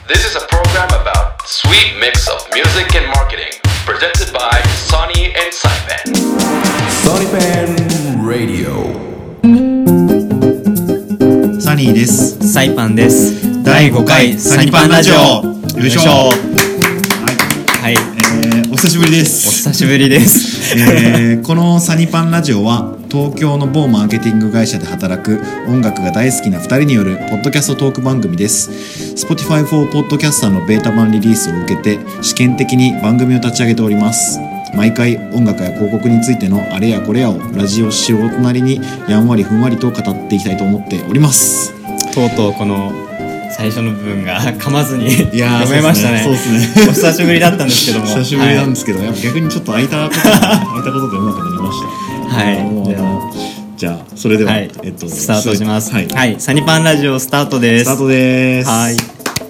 This is a program about sweet mix of music and marketing, presented by Sonny and Saipan. Saipan Radio。 サニーです。 サイパンです。 第5回サニパンラジオ。よいしょ。はい。お久しぶりです。 お久しぶりです。 このサニパンラジオは東京の某マーケティング会社で働く音楽が大好きな2人によるポッドキャストトーク番組です。Spotify for Podcaster のベータ版リリースを受けて試験的に番組を立ち上げております。毎回音楽や広告についてのあれやこれやをラジオ仕事なりにやんわりふんわりと語っていきたいと思っております。 とうとうこの最初の部分が噛まずに読めましたね。 そうですね。 お久しぶりだったんですけども久しぶりなんですけど、やっぱ逆にちょっと空いたことでうまくなりました。 はい。 じゃあそれでは、 スタートします。 はい、 はい、サニパンラジオスタートです。 スタートです。 はい。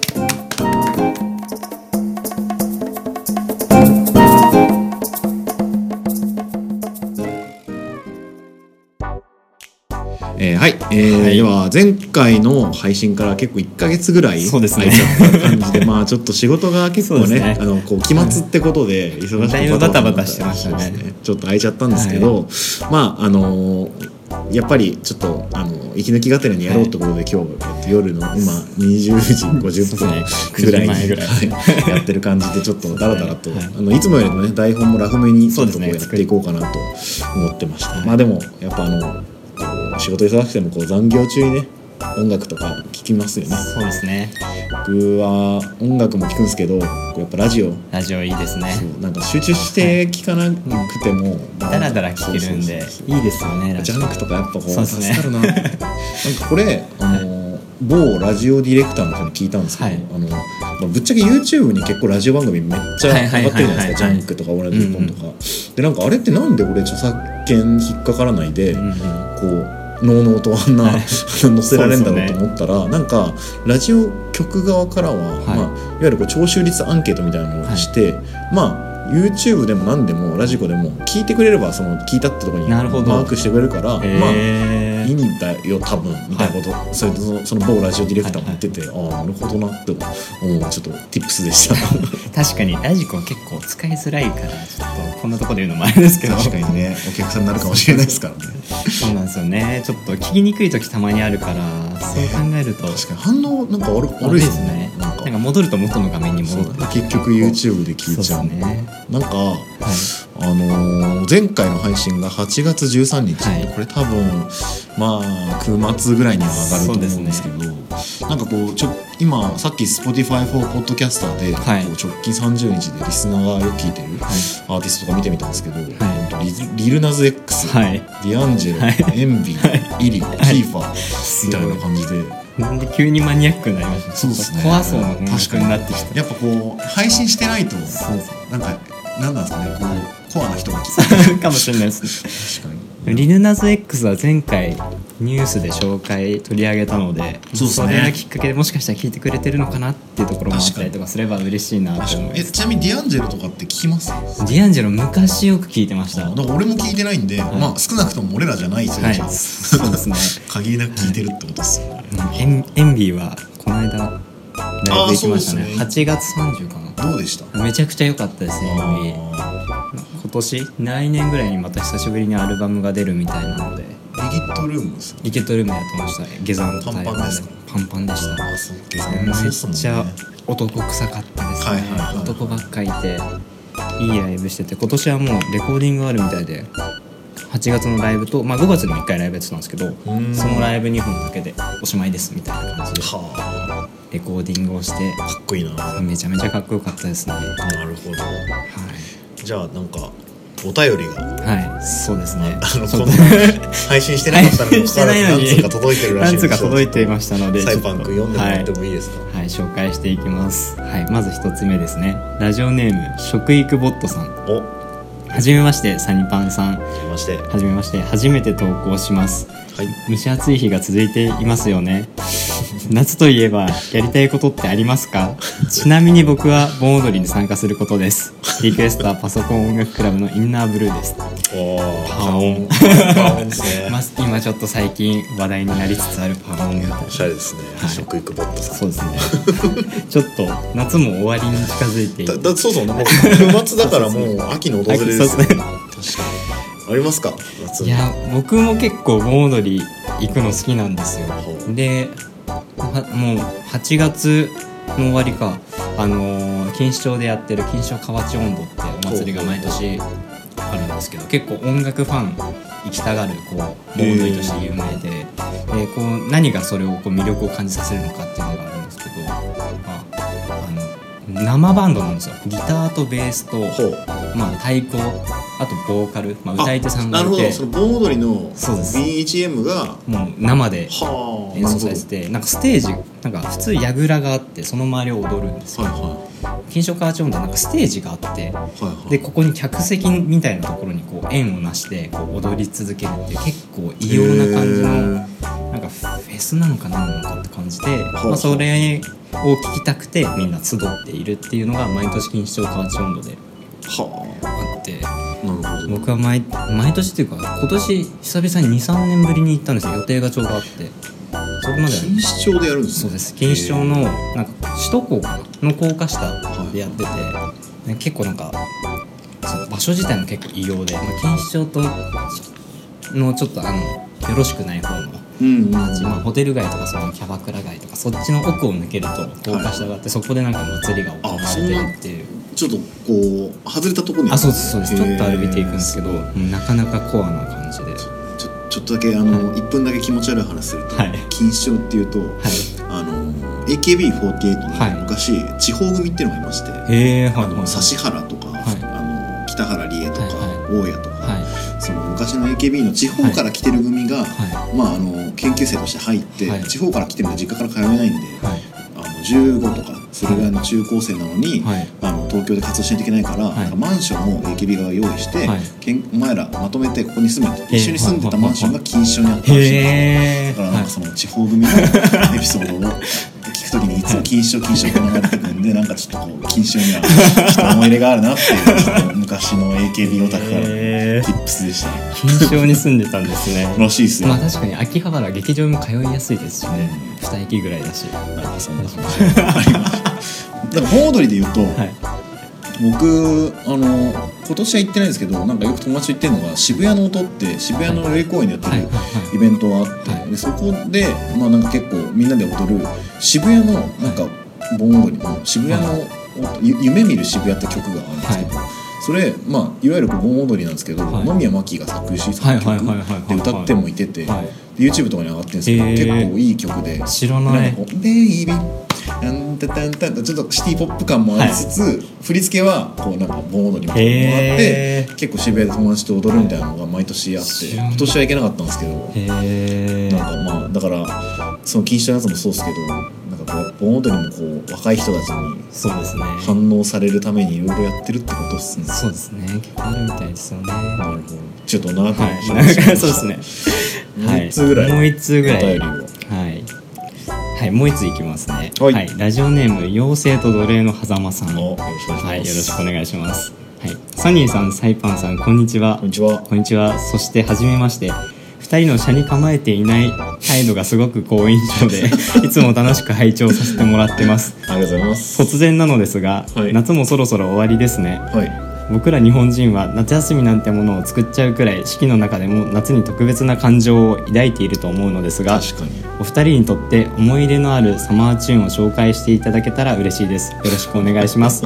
はい、では前回の配信から結構1ヶ月ぐらい空いちゃった感じで、まあちょっと仕事が結構ね、こう期末ってことで忙しくだいぶバタバタしてましたね。 ちょっと空いちゃったんですけど、まあやっぱりちょっと息抜きがてらにやろうってことで、今日、夜の今20時50分ぐらいに、やってる感じでちょっとダラダラと、いつもよりもね台本もラフめにちょっとこうやっていこうかなと思ってました。まあでもやっぱ仕事忙しくてもこう残業中にね音楽とか聴きますよね。 そうですね。 僕は音楽も聴くんですけど、やっぱラジオいいですね。なんか集中して聴かなくてもダラダラ聴けるんでいいですよね。 ジャンクとかやっぱこう助かるな。なんかこれ某ラジオディレクターの人に聞いたんですけど、ぶっちゃけ YouTube に結構ラジオ番組めっちゃ上がってるじゃないですか。ジャンクとかオーラジオポンとかで、なんかあれってなんで俺著作権引っかからないでこうのうのうとあんな載せられるんだろうと思ったら、なんかラジオ局側からは、いわゆるこう聴取率アンケートみたいなのをして、YouTube でも何でもラジコでも聞いてくれればその聞いたってところにマークしてくれるから、いいんだよ多分みたいなこと、その某ラジオディレクターも言ってて、ああなるほどなって思うちょっと tips でした確かにラジコ結構使いづらいから、ちょっとこんなところで言うのもあれですけど、 確かにねお客さんになるかもしれないですからねそうなんですよね。ちょっと聞きにくい時たまにあるから、そう考えると確かに反応なんか悪いですね。 なんか戻ると元の画面に戻る、 結局 YouTube で聞いちゃうね。なんか、前回の配信が8月13日、これ多分9末ぐらいには上がると思うんですけど、なんかこう今さっき Spotify for Podcaster で、直近30日でリスナーがよく聞いてるアーティストとか見てみたんですけど、リルナズ X、ディアンジェロ、エンビー、イリ、キーファーみたいな感じで、 なんで急にマニアックになりました。そうですね。怖そうな音楽になってきた。 やっぱこう配信してないとなんかなんですかね、こうコアな人がかもしれないですね。 確かに。 リルナズ X は前回ニュースで取り上げたので、それがきっかけでもしかしたら聞いてくれてるのかなっていうところもあったりとかすれば嬉しいなと思います。 ちなみにディアンジェロとかって聞きます？ ディアンジェロ昔よく聞いてました。 だから俺も聞いてないんで、少なくとも俺らじゃない人たちはそうですね限りなく聞いてるってことですよ。 エンビーはこの間ライブ行きましたね。8月30かな。 どうでした？ めちゃくちゃ良かったですね。エンビー来年ぐらいにまた久しぶりにアルバムが出るみたいなので、 リキッドルームですよ。 リキッドルームやってましたね。下山とパンパンですか？ パンパンでした。めっちゃ男臭かったですね。男ばっかいていいライブしてて、今年はもうレコーディングあるみたいで、8月のライブと、5月にも1回ライブやってたんですけど、そのライブ2本だけでおしまいですみたいな感じでレコーディングをして、 かっこいいな。 めちゃめちゃかっこよかったですね。 なるほど。じゃあなんかお便りがそうですね。 この配信してなかったのに何通か届いてるらしいんですよ。 何通か届いていましたので、 サイパン君読んでもらってもいいですか？ 紹介していきます。まず一つ目ですね。ラジオネーム食育ボットさん。はじめまして、サニパンさん。はじめまして。初めて投稿します。蒸し暑い日が続いていますよね。 夏といえばやりたいことってありますか？ちなみに僕は盆踊りに参加することです。リクエストはパソコン音楽クラブのインナーブルーです。 パオンですね。 今ちょっと最近話題になりつつあるパオン。 おしゃれですね。食育ボットさん。 そうですね。ちょっと夏も終わりに近づいている。 そうそう、もう週末だからもう秋の訪れですね。確かに。ありますか？夏。 いや、僕も結構盆踊り行くの好きなんですよ。で、もう8月の終わりか、錦糸町でやってる錦糸町河内音頭ってお祭りが毎年あるんですけど、結構音楽ファン行きたがるこう盆踊りとして有名で、こう何がそれをこう魅力を感じさせるのかっていうのがあるんですけど、生バンドなんですよ。ギターとベースと、太鼓、あとボーカル、歌い手さんがいて、 なるほど、その盆踊りの BGM がもう生で演奏されてて、なんかステージ、なんか普通櫓があってその周りを踊るんですよ。錦糸町河内音頭なんかステージがあって、でここに客席みたいなところにこう円をなしてこう踊り続けるっていう結構異様な感じのなんかフェスなのか何なのかって感じで、それを聞きたくてみんな集っているっていうのが毎年錦糸町河内音頭であって、僕は毎年っていうか今年久々に 2,3 年ぶりに行ったんですよ。予定がちょうどあって、それまで錦糸町でやるんですか？ そうです。錦糸町のなんか首都高かなの高架下でやってて、結構なんかその場所自体も結構異様で、錦糸町とのちょっとよろしくない方の街、ホテル街とかそのキャバクラ街とかそっちの奥を抜けると高架下があって、そこでなんか祭りが行われてるっていう、 ちょっとこう外れたところにそうですそうです。ちょっと歩いていくんですけど、なかなかコアな感じで、 ちょっとだけ1分だけ気持ち悪い話すると、錦糸町っていうと、AKB48 の昔、地方組っていうのがいまして、指原とか、北原理恵とか、大家とか、その昔の AKB の地方から来てる組が、研究生として入って、地方から来てるので実家から通えないんで、15とかそれぐらいの中高生なのに、東京で活動しないといけないから、なんかマンションを AKB が用意して、お前らまとめてここに住めって、一緒に住んでたマンションが錦糸町にあったらしいんですよ。だからなんかその地方組のエピソードを聞くときにいつも錦糸町が流れてくるんで、なんかちょっとこう錦糸町にはちょっと思い入れがあるなっていう昔の AKB オタクからのティップスでした。 錦糸町に住んでたんですね。 らしいですよ。 確かに秋葉原劇場も通いやすいですしね。2駅ぐらいだし。 そんな感じありました。だから盆踊りで言うと、僕今年は行ってないですけど、なんかよく友達と言ってるのが渋谷の音って渋谷の代々木公園でやってるイベントがあって、でそこでなんか結構みんなで踊る渋谷のなんか盆踊りの渋谷の夢見る渋谷って曲があるんですけど、それいわゆる盆踊りなんですけど、野宮真紀が作詞した曲で歌ってもいてて、YouTube とかに上がってるんですけど、結構いい曲で、 知らない。 ベイビーなんたたんたん、ちょっとシティポップ感もありつつ、振り付けはこうなんか盆踊りみたいなのがあって、結構渋谷で友達と踊るみたいなのが毎年あって、今年は行けなかったんですけど、なんかだからその錦糸町のやつもそうですけど、なんかこう盆踊りもこう若い人たちに反応されるためにいろいろやってるってことですね。 そうですね。結構あるみたいですよね。 なるほど。ちょっと長くなりました。 そうですね。 もう1通ぐらい。 もう1通ぐらい。 お便りを。 もう1ついきますね。ラジオネーム妖精と奴隷の狭間さん。よろしくお願いします。ソニーさん、サイパンさん、こんにちは。こんにちは。そしてはじめまして。2人の車に構えていない態度がすごく好印象でいつも楽しく拝聴させてもらってます。 ありがとうございます。 突然なのですが、夏もそろそろ終わりですね。僕ら日本人は夏休みなんてものを作っちゃうくらい四季の中でも夏に特別な感情を抱いていると思うのですが、お二人にとって思い入れのあるサマーチューンを紹介していただけたら嬉しいです。よろしくお願いします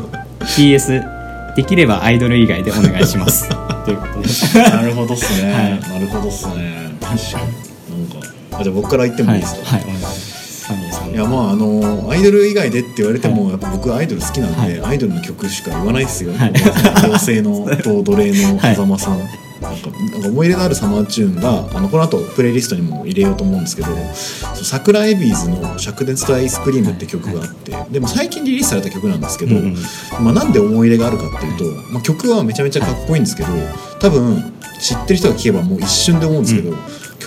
。PS できればアイドル以外でお願いしますということです。 なるほどっすね。なるほどっすね。確かになんかじゃあ僕から言ってもいいですか？ お願いします。 いやアイドル以外でって言われても、やっぱ僕アイドル好きなんで、アイドルの曲しか言わないですよ。妖精のと奴隷の狭間さん、なんか思い入れのあるサマーチューンがこの後プレイリストにも入れようと思うんですけど、桜エビーズの灼熱とアイスクリームって曲があって、でも最近リリースされた曲なんですけど、なんで思い入れがあるかっていうと、曲はめちゃめちゃかっこいいんですけど、多分知ってる人が聴けばもう一瞬で思うんですけど、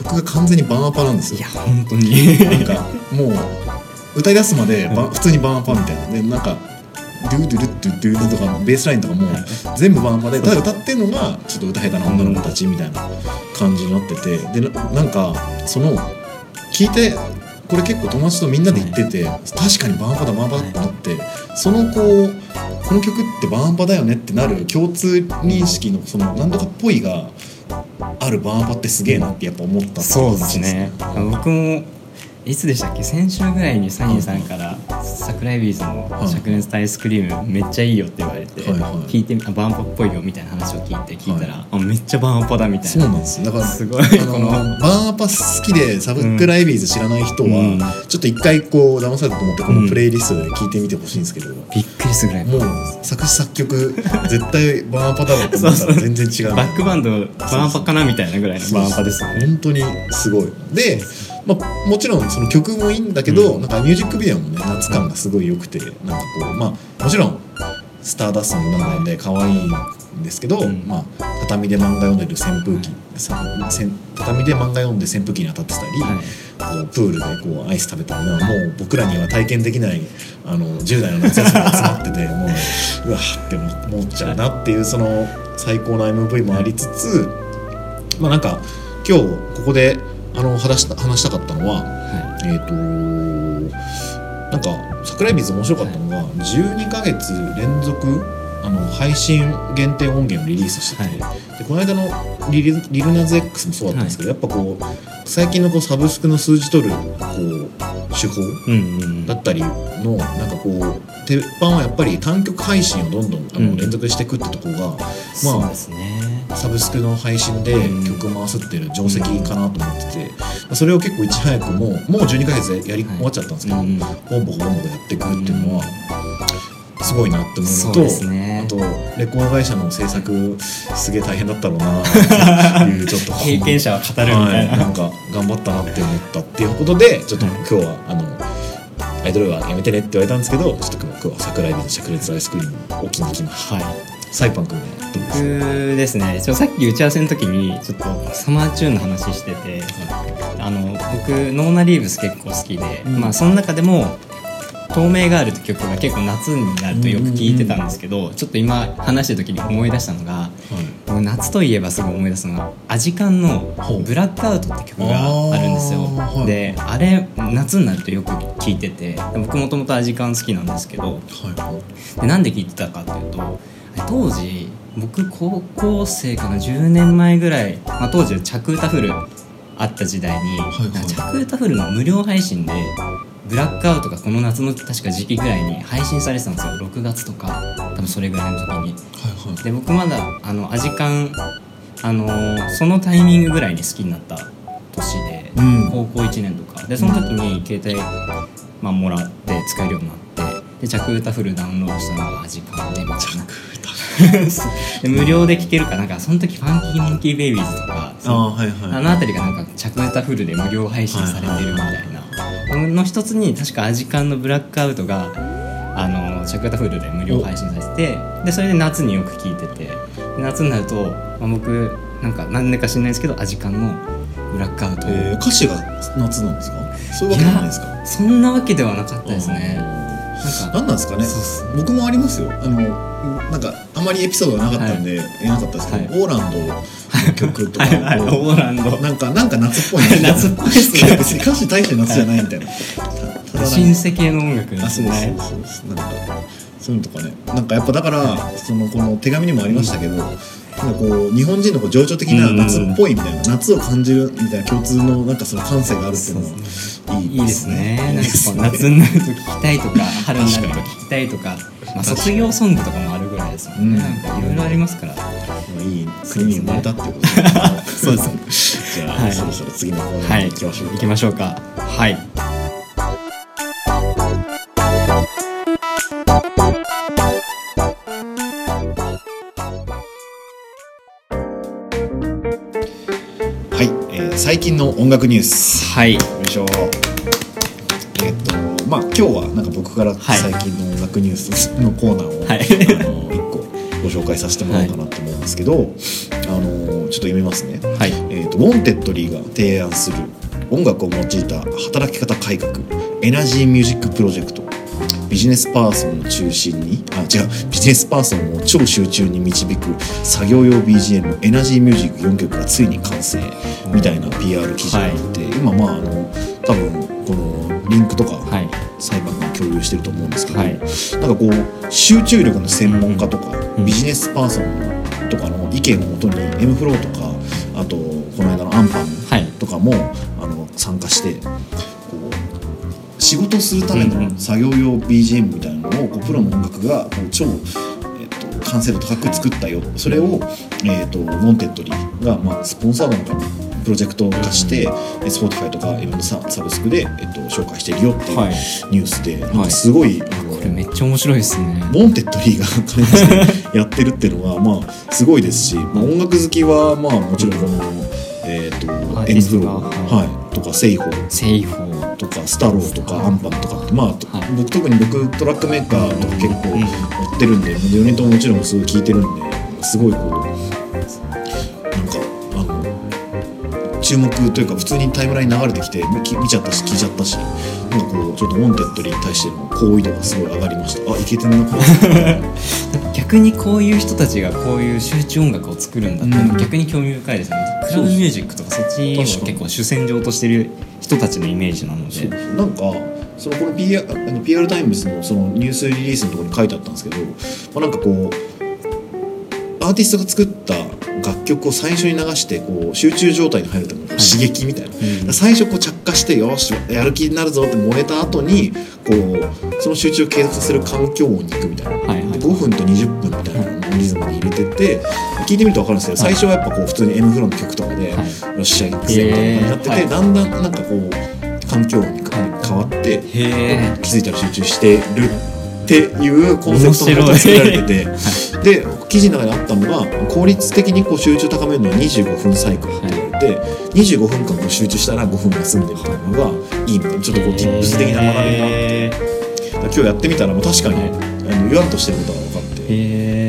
曲が完全にバンアパなんですよ。 いや本当になんかもう歌い出すまで普通にバンアパみたいなで、なんかドゥドゥルッドゥドゥルとかベースラインとかも全部バンアパで、ただ歌ってるのがちょっと歌下手な女の子たちみたいな感じになってて、でなんかその聞いてこれ結構友達とみんなで言ってて、確かにバンアパだバンアパだってなって、そのこの曲ってバンアパだよねってなる共通認識のそのなんとかっぽいがあるバンアパってすげえなってやっぱ思ったっていうそう話ですね。僕もいつでしたっけ、先週ぐらいにサニーさんから桜井ビーズの灼熱とアイスクリームめっちゃいいよって言われて、聞いてバンアパっぽいよみたいな話を聞いたら、めっちゃバンアパだみたいな。 そうなんです。だからすごいこのバンアパ好きで桜井ビーズ知らない人はちょっと一回こう騙されたと思ってこのプレイリストで聞いてみてほしいんですけど、 びっくりするぐらいもう作詞作曲絶対バンアパだろうと思ったら全然違うバックバンドバンアパかなみたいなぐらいのバンアパですよね。 本当にすごい。でもちろんその曲もいいんだけど、なんかミュージックビデオもね夏感がすごい良くて、なんかこうもちろんスターダストの女の子で可愛いんですけど、畳で漫画読んでる扇風機、畳で漫画読んで扇風機に当たってたり、こうプールでこうアイス食べたりもう僕らには体験できない10代の夏休みが集まっててもううわーって思っちゃうなっていう、その最高の MV もありつつ、なんか今日ここで話したかったのは、なんか桜井ビーズ面白かったのが12ヶ月連続配信限定音源をリリースしてて、でこの間のリルナズ X もそうだったんですけど、やっぱこう最近のこうサブスクの数字取るこう手法だったりのなんかこう鉄板はやっぱり単曲配信をどんどん連続していくってとこが、 そうですね、 サブスクの配信で曲を回すっていう定石かなと思ってて、それを結構いち早くもう12ヶ月でやり終わっちゃったんですけど、ボンボコボンボコやっていくっていうのはすごいなって思うのと、あとレコード会社の制作すげえ大変だったろうなっていうちょっと経験者は語るみたいな、 なんか頑張ったなって思ったっていうことで、ちょっと今日はアイドルはやめてねって言われたんですけど、ちょっと今日は桜井ビーズ灼熱アイスクリームを置きに来ました。サイパン君ね、 僕ですね、さっき打ち合わせの時にちょっとサマーチューンの話してて、僕ノーナリーブス結構好きで、その中でも透明ガールって曲が結構夏になるとよく聴いてたんですけど、ちょっと今話してる時に思い出したのが、夏といえばすぐ思い出すのがアジカンのブラックアウトって曲があるんですよ。であれ夏になるとよく聴いてて、僕もともとアジカン好きなんですけど、でなんで聴いてたかっていうと、当時僕高校生かな、10年前ぐらい、当時は着歌フルあった時代に、着歌フルの無料配信でブラックアウトがこの夏の確か時期ぐらいに配信されてたんですよ。6月とか多分それぐらいの時に、で僕まだアジカンそのタイミングぐらいに好きになった年で、高校1年とかで、その時に携帯、もらって使えるようになって、で着歌フルダウンロードしたのがアジカンで、で無料で聴けるかなんか、その時ファンキーモンキーベイビーズとかあの辺りがなんか着歌フルで無料配信されてるみたいなの一つに、確かアジカンのブラックアウトが着歌フルで無料配信されてて、でそれで夏によく聴いてて、夏になると、僕なんか何でか知らないですけどアジカンのブラックアウト、 歌詞が夏なんですか？そういうわけじゃないですか？ そんなわけではなかったですね。 なんなんですかね。僕もありますよ。なんかあまりエピソードがなかったんで言えなかったですけど、オーランドの曲とか、 オーランドなんか夏っぽい夏っぽいですね。 別に歌詞大して夏じゃないみたいな。 シンセ系の音楽ですね。 なんかそういうのとかね、なんかやっぱだからこの手紙にもありましたけど、なんかこう日本人のこう情緒的な夏っぽいみたいな、夏を感じるみたいな共通のなんかその感性があるっていうのはいいですね。 なんか夏になると聴きたいとか、春になると聴きたいとか、卒業ソングとかもあるぐらいですもんね。なんかいろいろありますから、いい国に生まれたっていうことでそうですね。 じゃあそろそろ次のコーナーに行きましょう。 行きましょうか。はい。 最近の音楽ニュース。 はい。 よいしょ。今日はなんか僕から最近の音楽ニュースのコーナーを、1個ご紹介させてもらおうかなと思うんですけど、 と読みますね。 はい。 ウォンテッドリーが提案する音楽を用いた働き方改革、エナジーミュージックプロジェクト。ビジネスパーソンを中心にビジネスパーソンを超集中に導く作業用 BGM エナジーミュージック4曲がついに完成みたいな PR 記事があって、今多分このリンクとか裁判が共有してると思うんですけど、なんかこう集中力の専門家とか、ビジネスパーソンとかの意見をもとに M フローとか、あとこの間のアンパンとかも、参加して仕事するための作業用 BGM みたいなのをプロの音楽が超、完成度高く作ったよ。それを、ウォンテッドリーが、スポンサーなのかな、プロジェクト化して、Spotify とかいろんなサブスクで、紹介してるよっていうニュースで、なんかすごい、 これめっちゃ面白いですね。 ウォンテッドリーが関してやってるっていうのはすごいですし、音楽好きはもちろんこのエンフロー、とかセイホーとかスタローとかアンパンとかって僕トラックメーカーとか結構追ってるんで、4人とももちろんすごい聴いてるんですごいなんか注目というか普通にタイムライン流れてきて見ちゃったし聞いちゃったし、なんかちょっとウォンテッドリーに対しての好意度がすごい上がりました。いけてるな逆にこういう人たちがこういう集中音楽を作るんだっていうの逆に興味深いですね。クラブミュージックとかそっちを結構主戦場としてる人たちのイメージなので、 なんかこの PR タイムズのそのニュースリリースのところに書いてあったんですけど、なんかアーティストが作った楽曲を最初に流して集中状態に入るための刺激みたいな、最初着火してよしやる気になるぞって燃えた後にその集中を継続させる環境音に行くみたいな、5分と20分みたいなリズムに入れてって聞いてみると分かるんですけど、最初はやっぱ普通に M フロの曲とかでよっしゃ行くぜみたいな感じになってて、だんだんなんか環境音に変わって気づいたら集中してるっていうコンセプトが作られててで記事の中にあったのが効率的に集中高めるのは25分サイクルって言われて、25分間集中したら5分休んでみたいなのがいいみたいな、ちょっとtips的な学びがあって、今日やってみたら確かに言わんとしてることが分かって、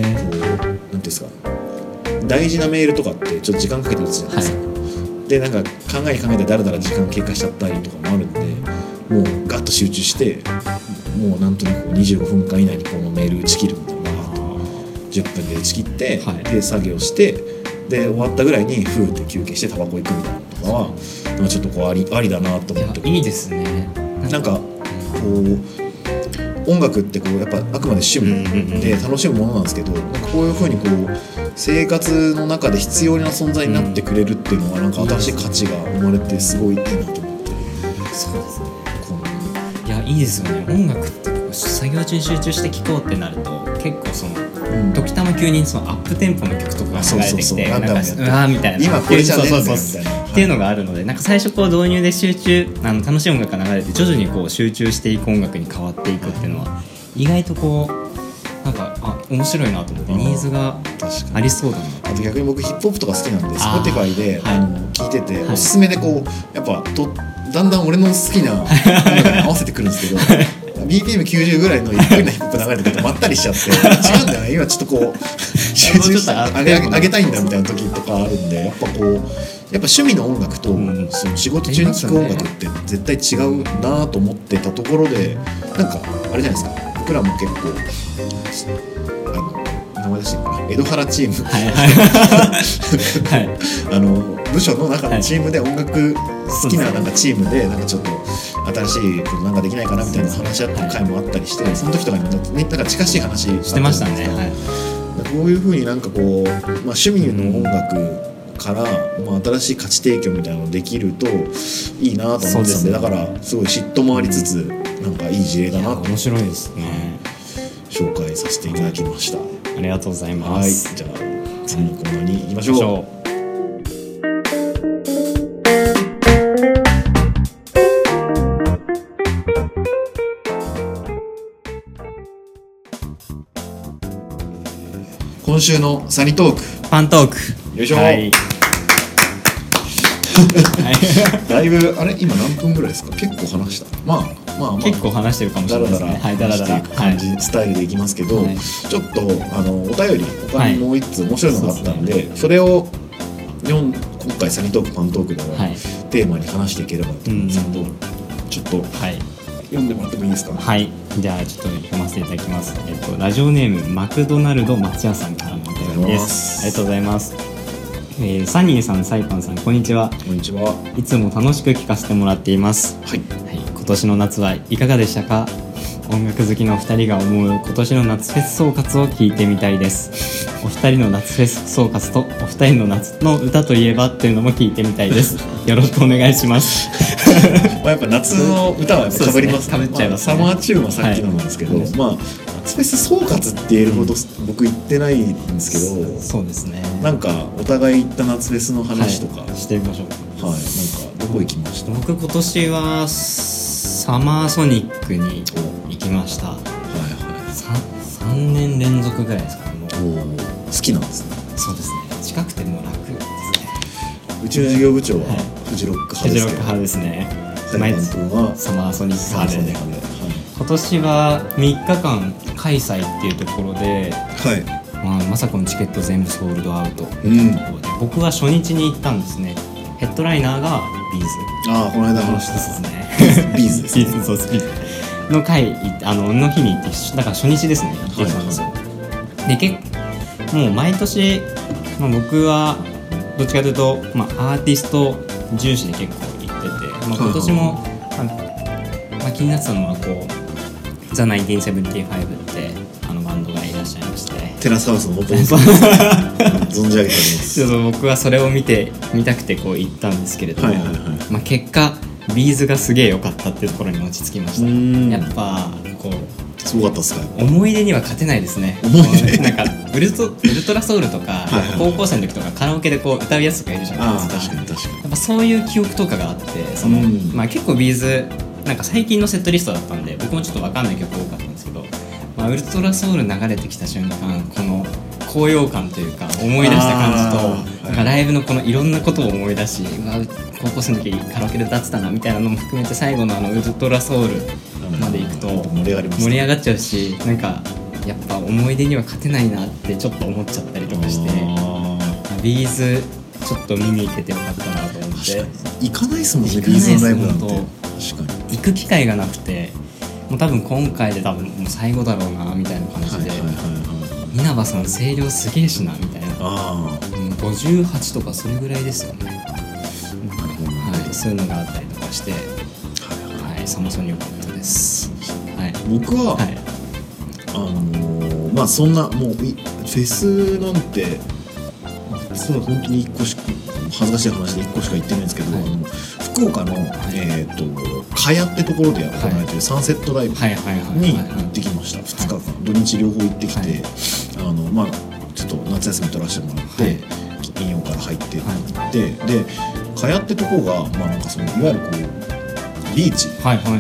なんていうんですか、大事なメールとかってちょっと時間かけて打つじゃないですか、でなんか考えてだらだら時間経過しちゃったりとかもあるんで、もうガッと集中してもうなんとなく25分間以内にこのメール打ち切るみたいなのが10分で打ち切って、で作業してで終わったぐらいにフーって休憩してタバコ行くみたいなのとかはなんかちょっとありだなと思って、 いいですね。 なんか音楽ってやっぱあくまで趣味で楽しむものなんですけど、なんかこういう風に生活の中で必要な存在になってくれるっていうのはなんか新しい価値が生まれてすごいいいなと思って。 そうですね。いやいいですよね。音楽って作業中に集中して聴こうってなると結構時たま急にアップテンポの曲とかが流れてきて、なんかうわーみたいな今これじゃねえんだよみたいなっていうのがあるので、なんか最初導入で集中楽しい音楽が流れて徐々に集中していく音楽に変わっていくっていうのは意外となんか面白いなと思ってニーズがありそうだな。 あと逆に僕ヒップホップとか好きなんで Spotify で聴いてておすすめでやっぱだんだん俺の好きな音楽に合わせてくるんですけどBPM90 ぐらいのゆっくりなヒップホップ流れてくるとまったりしちゃって違うんだよね今ちょっと集中して上げたいんだみたいな時とかあるんで、やっぱ趣味の音楽とその仕事中に聴く音楽って絶対違うなと思ってたところで、なんかあれじゃないですか、僕らも結構名前出してるかな、江戸原チーム部署の中のチームで音楽好きななんかチームでなんかちょっと新しいことなんかできないかなみたいな話し合ってる回もあったりして、その時とかになんか近しい話してましたね。 こういう風になんか趣味の音楽から新しい価値提供みたいなのできるといいなと思ってたんで、だからすごい嫉妬もありつつなんかいい事例だなと面白いですね。 紹介させていただきました。 ありがとうございます。 じゃあ次のコーナーに行きましょう。今週のサニトークパントークよいしょ、だいぶ今何分ぐらいですか？結構話した。 結構話してるかもしれないですね。 だらだら感じスタイルでいきますけど、ちょっとお便り他にもう一つ面白いのがあったんで、それを今回サニートークパントークでは、 はい、 テーマに話していければと思うんですけど、ちょっと、はい、読んでもらってもいいですか。 はい、じゃあちょっと読ませていただきます。ラジオネームマクドナルド松屋さんからのお便りです。ありがとうございます。サニーさん、サイパンさん、こんにちは。 こんにちは。 いつも楽しく聞かせてもらっています。 はい、 はい、今年の夏はいかがでしたか。音楽好きのお二人が思う今年の夏フェス総括を聞いてみたいです。お二人の夏フェス総括とお二人の夏の歌といえばっていうのも聞いてみたいです。よろしくお願いします。 まあやっぱ夏の歌はやっぱ被りますね。 被っちゃいますね。 サマーチューンはさっきのなんですけど、はい、まあ夏フェス総括って言えるほど僕行ってないんですけど、 そうですね。 なんかお互い行った夏フェスの話とか、 はい、してみましょう。 はい、なんかどこ行きました？ 僕今年はサマーソニックに行きました。はいはい。3年連続ぐらいですかね。 好きなんですね。 そうですね。近くても楽ですね。 うちの事業部長はフジロック派ですけど。フジロック派ですね。 サイパン君はサマーソニック派で。今年は3日間開催っていうところで、はい、まさかのチケット全部ソールドアウト、僕は初日に行ったんですね。ヘッドライナーがビーズ。 ああ、この間話したですね。ビーズですね。ビーズ、そうです。ビーズの回の日に行って、だから初日ですね。行ってきたんですよ。でもう毎年、僕はどっちかというと、アーティスト重視で結構行ってて、今年も、気になってたのはこうザ1975ってバンドがいらっしゃいまして、 テラスハウスの元々存じ上げております。 僕はそれを見たくてこう行ったんですけれども、結果ビーズがすげえ良かったっていうところに落ち着きました。やっぱこうすごかったっすか。 思い出には勝てないですね。なんかウルトラソウルとか高校生の時とかカラオケでこう歌うやつとかいるじゃないですか。確かにやっぱそういう記憶とかがあって、結構ビーズなんか最近のセットリストだったんで僕もちょっと分かんない曲多かったんですけど、ウルトラソウル流れてきた瞬間、この高揚感というか思い出した感じと、なんかライブのこのいろんなことを思い出し、高校生の時カラオケで歌ってたなみたいなのも含めて、最後のウルトラソウルまで行くと盛り上がっちゃうし、なんかやっぱ思い出には勝てないなってちょっと思っちゃったりとかして、ビーズちょっと見に行けてよかったなと思って。 行かないですもんね、ビーズのライブなんて。確かに行く機会がなくて、もう多分今回でもう最後だろうなみたいな感じで、稲葉さん声量すげえしなみたいな、58とかそれぐらいですよね。はい、そういうのがあったりとかして、サマソニ良かったです。はい、 僕は、そんなもうフェスなんてそう本当に1個しか、恥ずかしい話で1個しか行ってないんですけど、福岡のかやってところで行われてるサンセットライブに行ってきました。2日間土日両方行ってきて、ちょっと夏休み取らせてもらって、金曜から入って行って、でかやってとこがなんかそのいわゆるこうビーチ、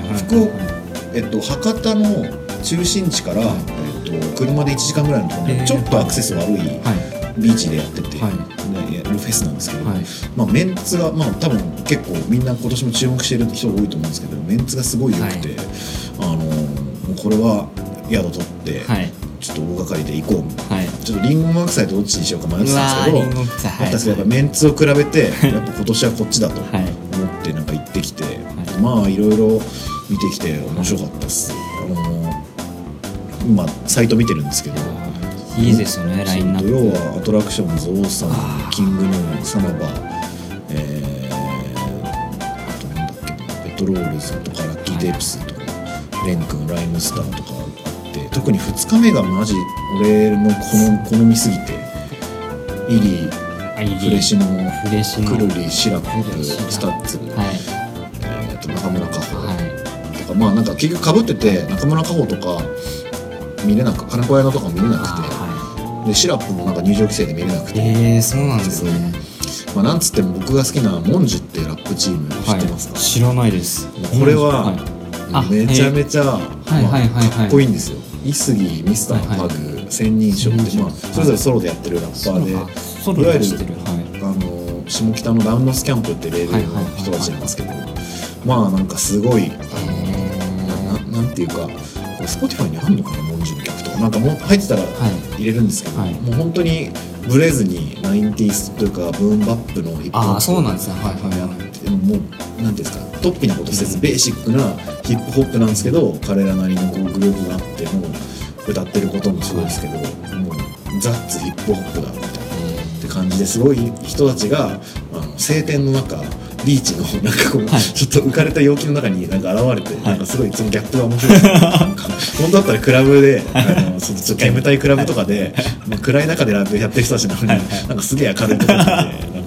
博多の中心地から車で1時間ぐらいのところにちょっとアクセス悪いビーチでやってて、やるフェスなんですけど、メンツが多分結構みんな今年も注目している人が多いと思うんですけど、メンツがすごい良くて、もうこれは宿取って、ちょっと大掛かりで行こうみたいな、ちょっとリンゴマークサイとどっちにしようか迷ってたんですけど、私やっぱメンツを比べてやっぱ今年はこっちだと思ってなんか行ってきて、いろいろ見てきて面白かったです。今サイト見てるんですけど、 いいですよね、ラインナップ。 要はアトラクションズ、オーサム、キングヌー、サナバ、あとなんだっけな、ペトロールズとかラッキーテープスとか、レン君、ライムスターとかあって、特に2日目がマジ俺の好みすぎて、イリー、フレシノ、クルリ、シラップ、スタッツ、中村佳穂とか、なんか結局被ってて、中村佳穂とか見れなく、金子綾乃とかも見れなくて、でシラップもなんか入場規制で見れなくて、 そうなんですね。 なんつっても僕が好きなモンジュってラップチーム知ってますか？ 知らないです。 これはめちゃめちゃかっこいいんですよ。イスギー、ミスターパグ、千人称ってそれぞれソロでやってるラッパーで、いわゆる下北のダウンロスキャンプってレーベルの人たちなんですけど、なんかすごいなんていうか、Spotify にあるのかな、モンジュの曲とかなんかもう入ってたら入れるんですけど、もう本当にブレずに90sというかブーンバップのヒップホップああそうなんですね。はいはいはい。 でももうなんていうんですか、トッピーなことせずベーシックなヒップホップなんですけど、彼らなりのこうグループがあっても歌ってることもすごいですけど、もうザッツヒップホップだみたいなって感じですごい人たちが晴天の中ビーチのなんかこう、ちょっと浮かれた陽気の中になんか現れて、なんかすごいそのギャップが面白いですなんか本当だったらクラブでちょっと煙たいクラブとかで、まあ、暗い中でラップやってる人たちなのに、なんかすげえ明るいところでなんかこ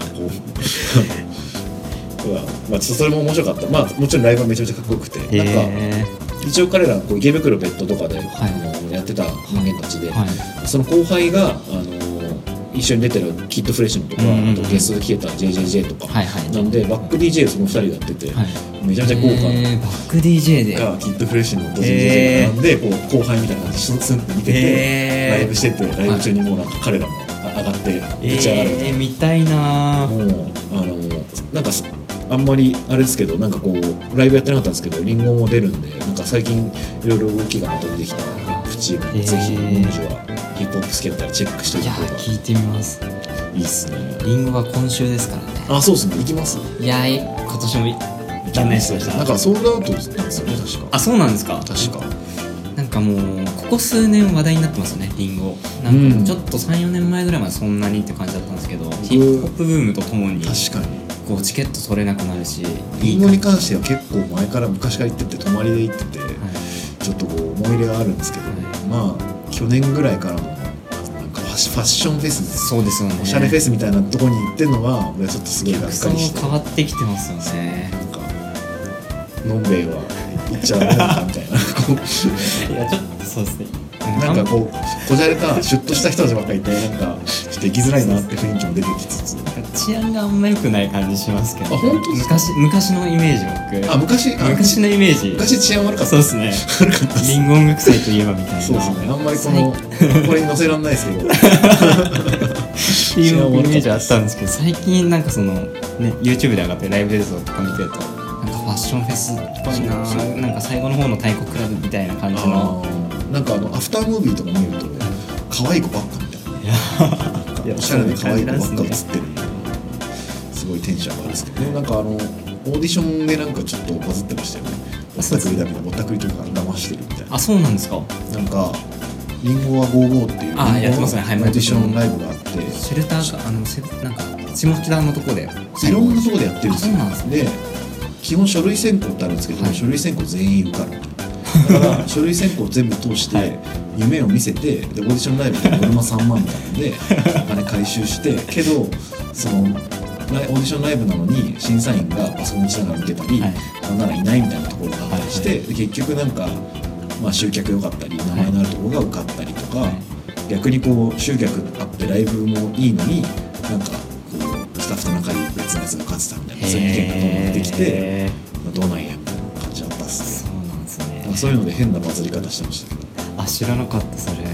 うまあちょっとそれも面白かった。まあもちろんライブはめちゃめちゃかっこよくて、なんか一応彼らこう池袋ベッドとかで、やってた人間たちで、その後輩が一緒に出てるキッドフレッシュのとか、あとゲストで来てた JJJ とか、なんでバック DJ その2人がやってて、めちゃめちゃ豪華な、 バック DJ でがキッドフレッシュの JJJ なんでこう後輩みたいな感じでスンって見てて、ライブしてて、ライブ中にもうなんか彼らも上がってぶち上がるみたいな、 見たいな。 もうなんかあんまりあれですけど、なんかこうライブやってなかったんですけど、リンゴも出るんで、なんか最近いろいろ動きがまた出てきたプチーム、ぜひもみじはヒップホップ好きだったらチェックしておいた方が聞いてみます。 いいっすね。 リンゴは今週ですからね。 あ、そうですね。行きます。 いや今年も行けないですよ。 なんかソールドアウトなんですよね、確か。 あ、そうなんですか。 確か。 なんかもうここ数年話題になってますよね、リンゴ。なんかちょっと 3,4 年前ぐらいまでそんなにって感じだったんですけど、ヒップホップブームとともに確かにこうチケット取れなくなるし、 リンゴに関しては結構前から昔から行ってて、泊まりで行ってて、ちょっとこう思い入れがあるんですけど、まあ去年ぐらいからのなんかファッションフェスです。 そうですよね。 おしゃれフェスみたいなところに行ってるのは俺はちょっとすごいがっかりして。 変わってきてますよね。 なんかのんべいは行っちゃダメだみたいな。 いやちょっとそうですね。 なんかこうこじゃれたシュッとした人たちばっかりいて、なんかちょっと行きづらいなって雰囲気も出てきつつ、 治安があんま良くない感じしますけど。 あ、本当ですか？ 昔のイメージ僕。あ、昔のイメージ。 昔治安悪かった。 そうですね。リンゴ音楽祭といえばみたいな。 そうですね。あんまりこれに載せらんないですけど。 っていうイメージあったんですけど、最近なんかそのね YouTube で上がってるライブ映像とか見てると、なんかファッションフェスっぽいな、なんか最後の方の太鼓クラブみたいな感じの、 なんかアフタームービーとか見ると可愛い子ばっかみたいな、おしゃれで可愛い子ばっか映ってる、すごいテンション上がるんですけど、なんかオーディションでなんかちょっとバズってましたよね。ぼったくりだけどぼったくりというか騙してるみたいな。 あ、そうなんですか。 なんかリンゴは55っていうやってますね。 オーディションライブがあって、 シェルターがなんか下北のとこでいろんなとこでやってるんですよ。 そうなんですね。 で基本書類選考ってあるんですけど、書類選考全員受かる。だから書類選考全部通して夢を見せて、でオーディションライブでノルマ3万みたいなのでお金回収して、けどそのオーディションライブなのに審査員がパソコンしながら見てたり、なんならいないみたいなところがあったりして、で結局なんかまあ集客良かったり名前のあるところが受かったりとか、逆にこう集客あってライブもいいのになんかこうスタッフと仲いい別のやつが勝ってたみたいな、そういう意見がどんどん出てきて、どうなんやみたいな感じだったっすね。 そうなんですね。 そういうので変なバズり方してましたけど。 あ、知らなかったそれ。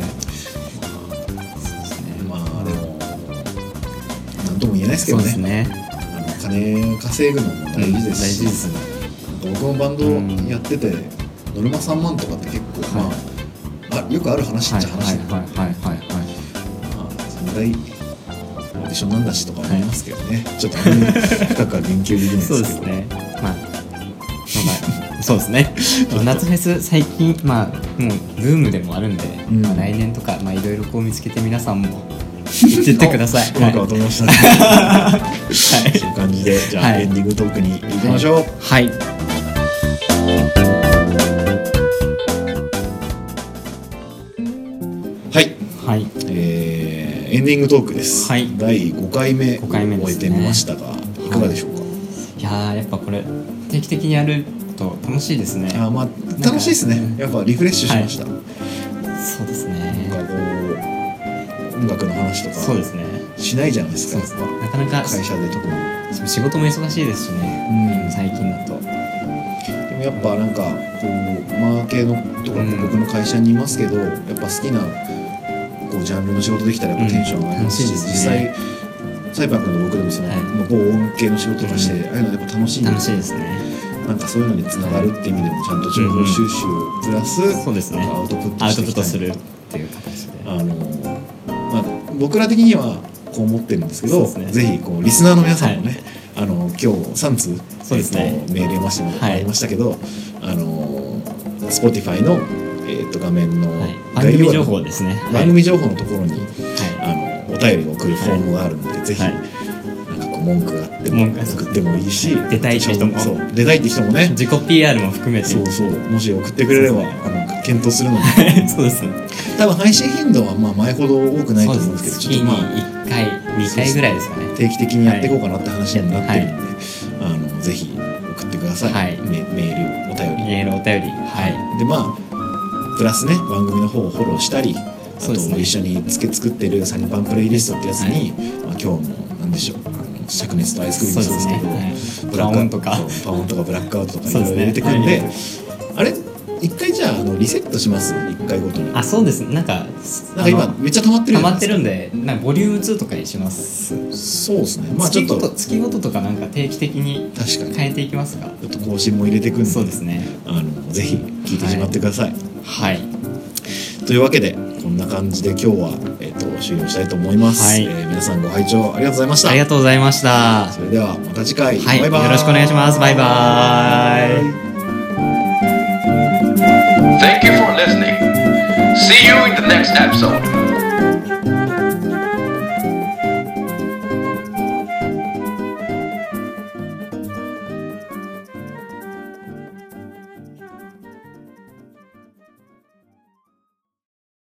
まあでもなんとも言えないですけどね。 そうですね。 金稼ぐのも大事ですし、 大事ですね。 僕もバンドやってて、ノルマ3万とかって結構、まあよくある話っちゃ話で、そのぐらいオーディションなんだしとか思いますけどね。ちょっと深くは言及できないですけど。 そうですね。そうですね。夏フェス最近もうブームでもあるんで、来年とかいろいろこう見つけて皆さんも行ってってください。 うまくまとめましたね。そういう感じで、じゃあエンディングトークに行きましょう。 はい。 はい。エンディングトークです。第5回目を終えてみましたが、いかがでしょうか。 いややっぱこれ定期的にやると楽しいですね。 まあ楽しいですね。やっぱリフレッシュしました。 そうですね。 なんかこう音楽の話とかそうですねしないじゃないですか。 なかなか会社で特に仕事も忙しいですしね。最近だと。 でもやっぱなんかこうマーケのとか僕の会社にいますけど、やっぱ好きなこうジャンルの仕事できたらやっぱテンション上がりますし、実際サイバー君の僕でもその某音系の仕事とかして、ああいうのやっぱ楽しいんで。 楽しいですね。 なんかそういうのにつながるって意味でもちゃんと情報収集プラスそうですね、 アウトプットするっていう形でまあ、僕ら的にはこう思ってるんですけど、 そうですねぜひこうリスナーの皆さんもね、今日3通、 そうですねメール読ませてもらいましたけど、Spotify の、画面の番組情報ですね、 番組情報のところに、お便りを送るフォームがあるので、ぜひ、なんかこう文句があっても送ってもいいし、 出たいって人も出たいって人もね、 自己 PR も含めてもし送ってくれれば検討するのでそうですね、 多分配信頻度はまあ前ほど多くないと思うんですけど、 月に1回2回ぐらいですかね、 定期的にやっていこうかなって話になってるので、ぜひ送ってください、メールお便り、でまあプラスね、番組の方をフォローしたり、あと一緒に作ってるサニパンプレイリストってやつに、今日もなんでしょう、灼熱とアイスクリームそうですけど、 パオンとかブラックアウトとかいろいろ入れてくんで、あれ一回じゃあリセットします、1回ごとに。 そうですね、なんか今めっちゃ溜まってるんで、なんかボリューム2とかにします。 そうですね、まあちょっと月ごととかなんか定期的に変えていきますか。 ちょっと更新も入れていくんで、 そうですね、 ぜひ聞いてしまってください。 はい、 というわけでこんな感じで今日は、終了したいと思います、皆さんご拝聴ありがとうございました。 ありがとうございました。 それではまた次回、 バイバイ。 よよろしくお願いします。バイバイ。 Thank you for listening. See you in the next episode.